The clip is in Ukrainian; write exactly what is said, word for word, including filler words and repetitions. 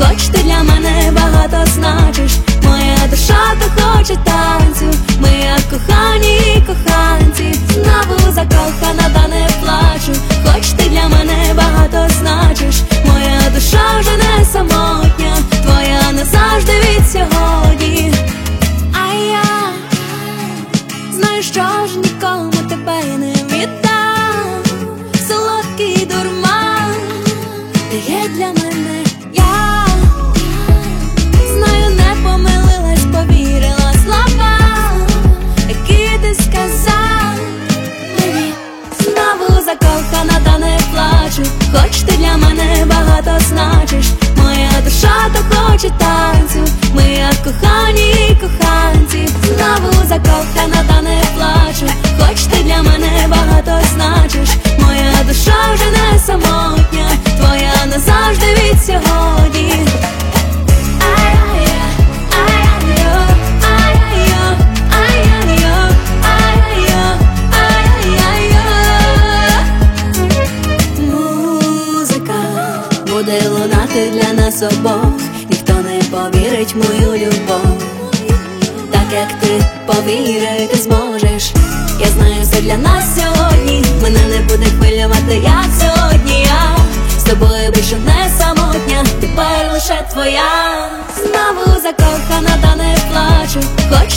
хоч ти для мене багато значиш. Моя душа то хоче танцю, ми як кохані коханці. Знову закохана, та не плачу, хоч ти для мене багато значиш. Моя душа вже не самотня, твоя назавжди від сьогодні. А я знаю, що ж нікому тебе не віддам. Солодкий дурман, ти є для мене. Я знаю, не помилилась, повірила словам, які ти сказав мені. Знову закохана, та не плачу, хоч ти для мене багато значиш. Моя душа то хоче танцю, ми як кохані коханці. Знову закохана, та не плачу, хоч ти для мене багато значиш. Моя душа вже не самотня, твоя назавжди від сьогодні. Музика буде лунати для нас обох, ніхто не повірить в мою любов, так як ти повірити зможеш. Я знаю, все для нас сьогодні, мене не буде хвилювати, як сьогодні. Я з тобою більше не самотня, тепер лише твоя. Знову закохана, та не плачу, хоч